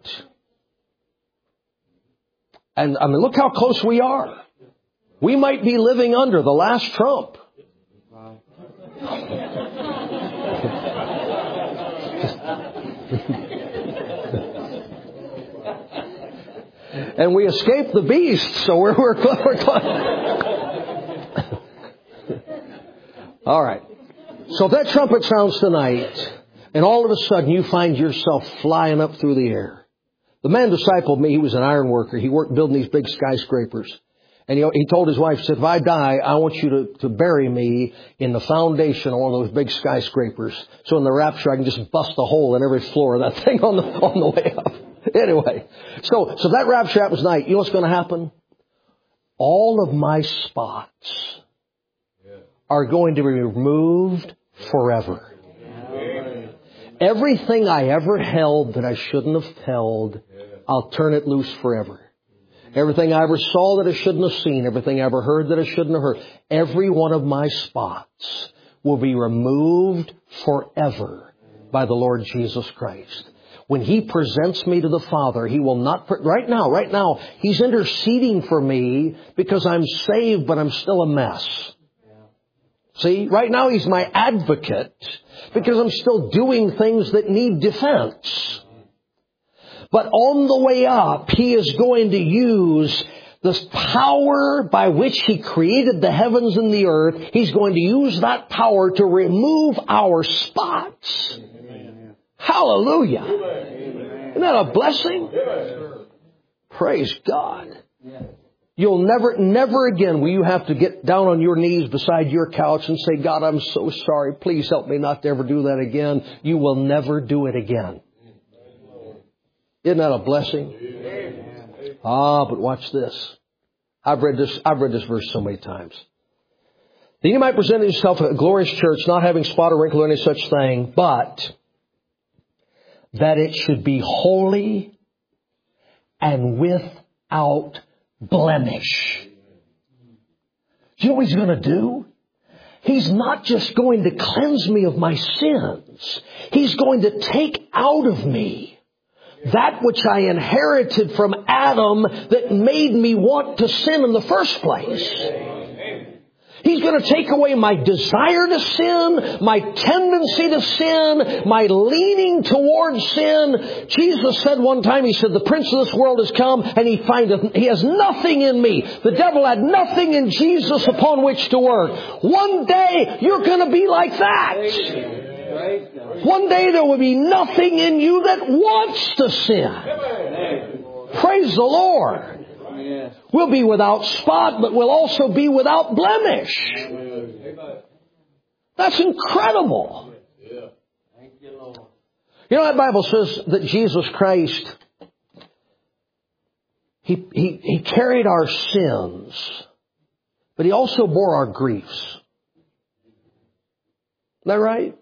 S1: and look how close we are. We might be living under the last trump. And we escaped the beast, so we're all right. So if that trumpet sounds tonight, and all of a sudden you find yourself flying up through the air. The man discipled me. He was an iron worker. He worked building these big skyscrapers. And he told his wife, he said, if I die, I want you to bury me in the foundation of one of those big skyscrapers. So in the rapture, I can just bust a hole in every floor of that thing on the way up. Anyway, so that rapture happens tonight. You know what's going to happen? All of my spots are going to be removed forever. Everything I ever held that I shouldn't have held, I'll turn it loose forever. Everything I ever saw that I shouldn't have seen, everything I ever heard that I shouldn't have heard, every one of my spots will be removed forever by the Lord Jesus Christ. When He presents me to the Father, He will not, right now, He's interceding for me because I'm saved, but I'm still a mess. See, right now He's my advocate because I'm still doing things that need defense. But on the way up, He is going to use the power by which He created the heavens and the earth. He's going to use that power to remove our spots. Amen. Hallelujah. Amen. Isn't that a blessing? Yes. Praise God. Yes. You'll never again will you have to get down on your knees beside your couch and say, God, I'm so sorry. Please help me not to ever do that again. You will never do it again. Isn't that a blessing? But watch this. I've read this verse so many times. Then you might present yourself a glorious church, not having spot or wrinkle or any such thing, but that it should be holy and without blemish. Do you know what He's going to do? He's not just going to cleanse me of my sins. He's going to take out of me that which I inherited from Adam that made me want to sin in the first place. He's going to take away my desire to sin, my tendency to sin, my leaning towards sin. Jesus said one time, He said, the prince of this world has come and he has nothing in me. The devil had nothing in Jesus upon which to work. One day you're going to be like that. One day there will be nothing in you that wants to sin. Praise the Lord. We'll be without spot, but we'll also be without blemish. That's incredible. You know, that Bible says that Jesus Christ, He carried our sins, but He also bore our griefs. Isn't that right?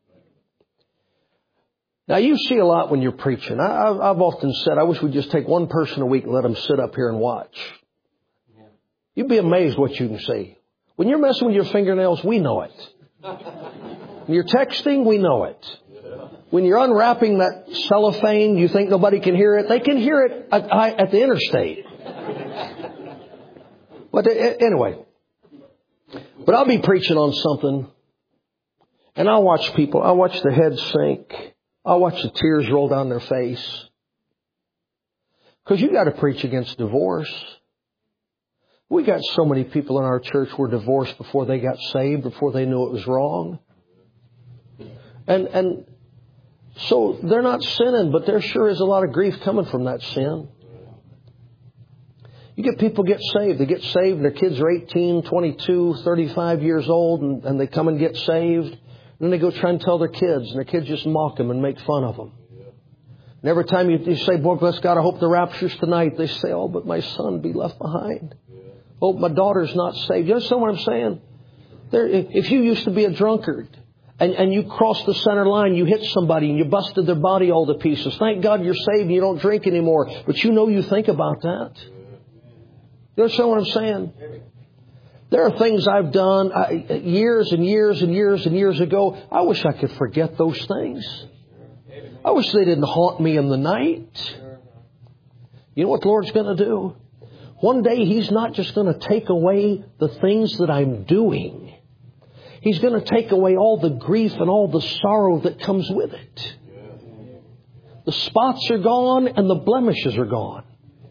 S1: Now, you see a lot when you're preaching. I've often said, I wish we'd just take one person a week and let them sit up here and watch. You'd be amazed what you can see. When you're messing with your fingernails, we know it. When you're texting, we know it. When you're unwrapping that cellophane, you think nobody can hear it. They can hear it at the interstate. But anyway. But I'll be preaching on something, and I'll watch people. I'll watch their heads sink. I'll watch the tears roll down their face. Because you got to preach against divorce. We got so many people in our church who were divorced before they got saved, before they knew it was wrong. And so they're not sinning, but there sure is a lot of grief coming from that sin. You get people get saved. They get saved and their kids are 18, 22, 35 years old and they come and get saved. And then they go try and tell their kids, and their kids just mock them and make fun of them. And every time you say, boy, bless God, I hope the rapture's tonight, they say, oh, but my son be left behind. Oh, my daughter's not saved. You understand what I'm saying? If you used to be a drunkard, and you crossed the center line, you hit somebody, and you busted their body all to pieces. Thank God you're saved and you don't drink anymore. But you think about that. You understand what I'm saying? There are things I've done years and years and years and years ago. I wish I could forget those things. I wish they didn't haunt me in the night. You know what the Lord's going to do? One day He's not just going to take away the things that I'm doing. He's going to take away all the grief and all the sorrow that comes with it. The spots are gone and the blemishes are gone.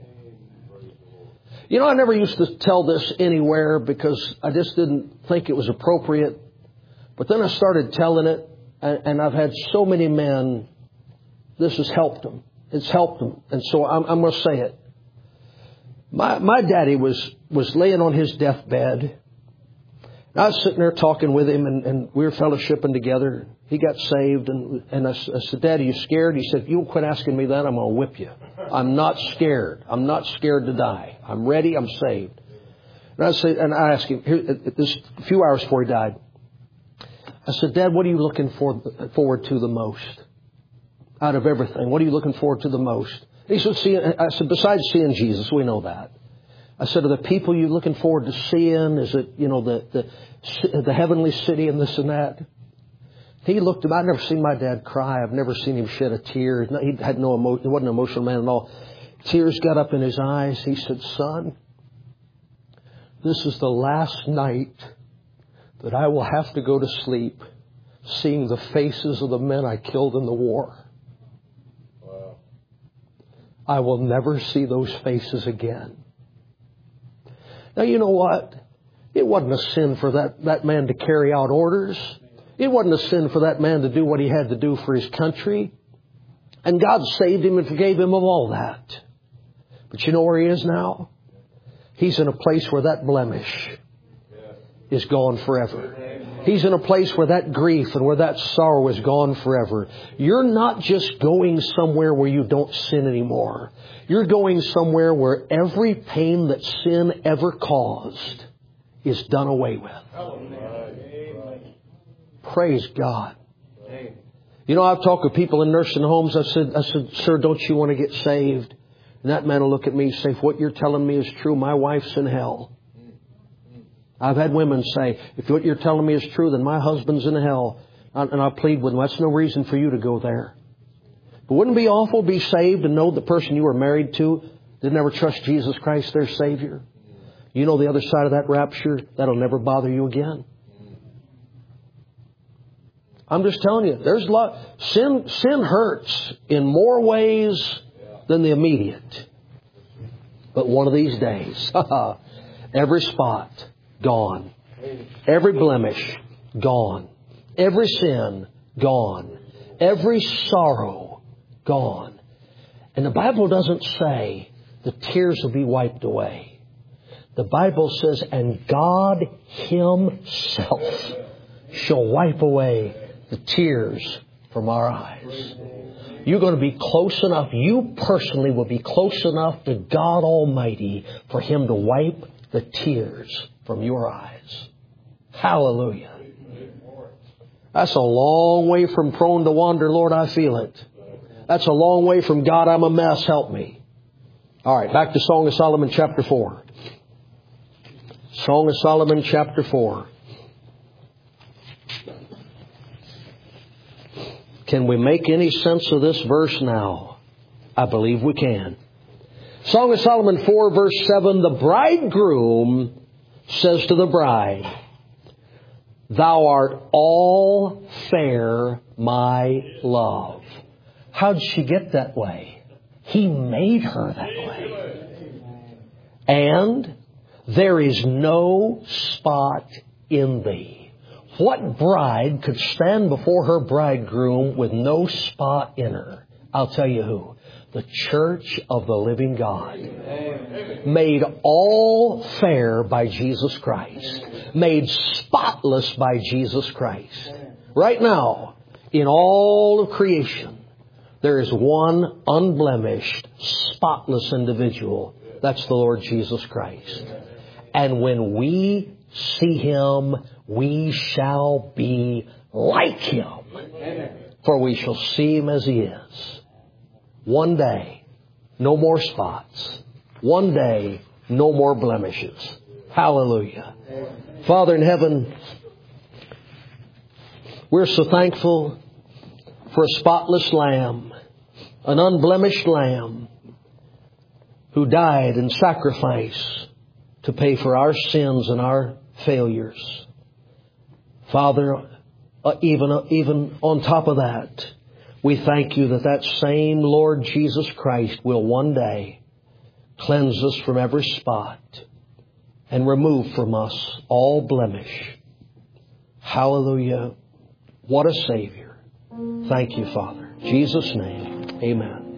S1: You know, I never used to tell this anywhere because I just didn't think it was appropriate. But then I started telling it, and I've had so many men, this has helped them. It's helped them. And so I'm going to say it. My daddy was laying on his deathbed. I was sitting there talking with him, and we were fellowshipping together. He got saved, and I said, Dad, are you scared? He said, if you don't quit asking me that, I'm going to whip you. I'm not scared. I'm not scared to die. I'm ready. I'm saved. And I asked him, this a few hours before he died, I said, Dad, what are you looking forward to the most? Out of everything, what are you looking forward to the most? He said, I said, besides seeing Jesus, we know that. I said, are the people you looking forward to seeing? Is it, the heavenly city and this and that? He looked at me. I've never seen my dad cry. I've never seen him shed a tear. He had no emotion. He wasn't an emotional man at all. Tears got up in his eyes. He said, son, this is the last night that I will have to go to sleep seeing the faces of the men I killed in the war. Wow. I will never see those faces again. Now, you know what? It wasn't a sin for that man to carry out orders. It wasn't a sin for that man to do what he had to do for his country. And God saved him and forgave him of all that. But you know where he is now? He's in a place where that blemish is gone forever. He's in a place where that grief and where that sorrow is gone forever. You're not just going somewhere where you don't sin anymore. You're going somewhere where every pain that sin ever caused is done away with. Praise God. You know, I've talked to people in nursing homes. I said, sir, don't you want to get saved? And that man will look at me and say, if what you're telling me is true, my wife's in hell. I've had women say, if what you're telling me is true, then my husband's in hell. And I plead with them, that's no reason for you to go there. But wouldn't it be awful to be saved and know the person you were married to did never trust Jesus Christ, their Savior? You know the other side of that rapture, that'll never bother you again. I'm just telling you, there's a lot. Sin hurts in more ways than the immediate. But one of these days, every spot gone. Every blemish gone. Every sin gone. Every sorrow gone. And the Bible doesn't say the tears will be wiped away. The Bible says, and God Himself shall wipe away the tears from our eyes. You're going to be close enough, you personally will be close enough to God Almighty for Him to wipe the tears from your eyes. Hallelujah. That's a long way from prone to wander, Lord, I feel it. That's a long way from God, I'm a mess, help me. All right, back to Song of Solomon chapter 4. Song of Solomon chapter 4. Can we make any sense of this verse now? I believe we can. Song of Solomon 4 verse 7, the bridegroom says to the bride, thou art all fair, my love. How did she get that way? He made her that way. And there is no spot in thee. What bride could stand before her bridegroom with no spot in her? I'll tell you who. The church of the living God. Made all fair by Jesus Christ. Made spotless by Jesus Christ. Right now, in all of creation, there is one unblemished, spotless individual. That's the Lord Jesus Christ. And when we see Him, we shall be like Him. For we shall see Him as He is. One day, no more spots. One day, no more blemishes. Hallelujah. Father in heaven, we're so thankful for a spotless Lamb, an unblemished Lamb who died in sacrifice to pay for our sins and our failures. Father, even on top of that, we thank You that same Lord Jesus Christ will one day cleanse us from every spot and remove from us all blemish. Hallelujah. What a Savior. Thank You, Father. In Jesus' name, amen.